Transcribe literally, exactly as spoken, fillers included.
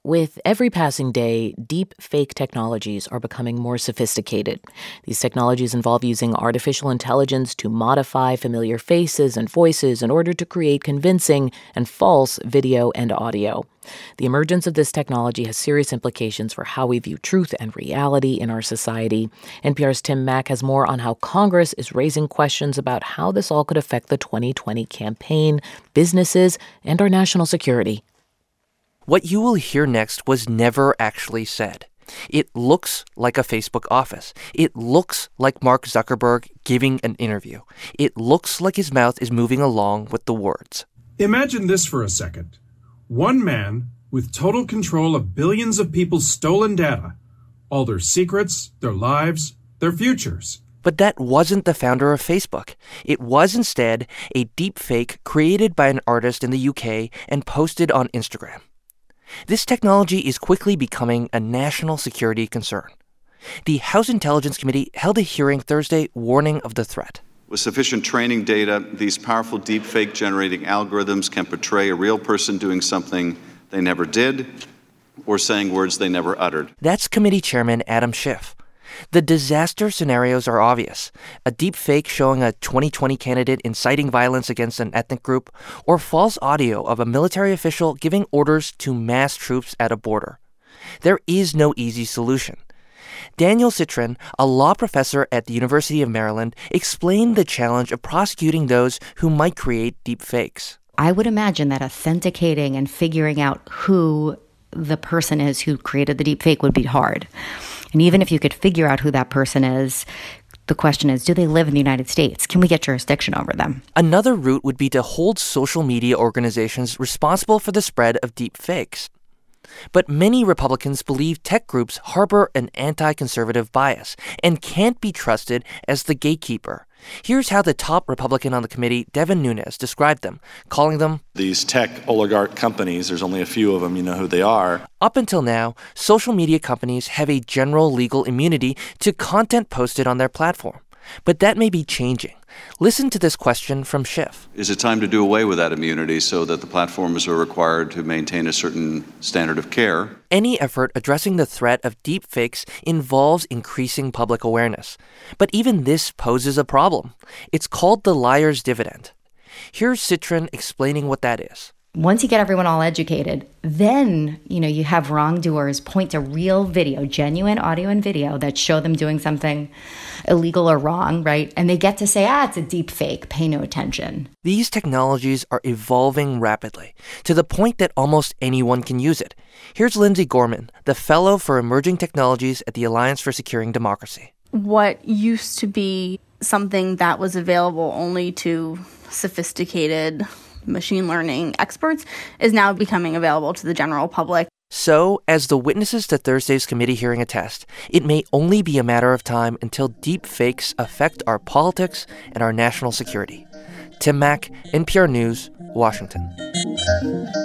With every passing day, deep fake technologies are becoming more sophisticated. These technologies involve using artificial intelligence to modify familiar faces and voices in order to create convincing and false video and audio. The emergence of this technology has serious implications for how we view truth and reality in our society. N P R's Tim Mak has more on how Congress is raising questions about how this all could affect the twenty twenty campaign, businesses, and our national security. What you will hear next was never actually said. It looks like a Facebook office. It looks like Mark Zuckerberg giving an interview. It looks like his mouth is moving along with the words. Imagine this for a second. One man with total control of billions of people's stolen data, all their secrets, their lives, their futures. But that wasn't the founder of Facebook. It was instead a deep fake created by an artist in the U K and posted on Instagram. This technology is quickly becoming a national security concern. The House Intelligence Committee held a hearing Thursday warning of the threat. With sufficient training data, these powerful deepfake generating algorithms can portray a real person doing something they never did or saying words they never uttered. That's Committee Chairman Adam Schiff. The disaster scenarios are obvious. A deep fake showing a twenty twenty candidate inciting violence against an ethnic group, or false audio of a military official giving orders to mass troops at a border. There is no easy solution. Daniel Citrin, a law professor at the University of Maryland, explained the challenge of prosecuting those who might create deep fakes. I would imagine that authenticating and figuring out who the person is who created the deep fake would be hard. And even if you could figure out who that person is, the question is, do they live in the United States? Can we get jurisdiction over them? Another route would be to hold social media organizations responsible for the spread of deep fakes. But many Republicans believe tech groups harbor an anti-conservative bias and can't be trusted as the gatekeeper. Here's how the top Republican on the committee, Devin Nunes, described them, calling them these tech oligarch companies. There's only a few of them. You know who they are. Up until now, social media companies have a general legal immunity to content posted on their platform. But that may be changing. Listen to this question from Schiff. Is it time to do away with that immunity so that the platforms are required to maintain a certain standard of care? Any effort addressing the threat of deepfakes involves increasing public awareness. But even this poses a problem. It's called the liar's dividend. Here's Citrin explaining what that is. Once you get everyone all educated, then, you know, you have wrongdoers point to real video, genuine audio and video that show them doing something illegal or wrong, right? And they get to say, ah, it's a deep fake, pay no attention. These technologies are evolving rapidly to the point that almost anyone can use it. Here's Lindsay Gorman, the Fellow for Emerging Technologies at the Alliance for Securing Democracy. What used to be something that was available only to sophisticated machine learning experts is now becoming available to the general public. So, as the witnesses to Thursday's committee hearing attest, it may only be a matter of time until deep fakes affect our politics and our national security. Tim Mak, N P R News, Washington.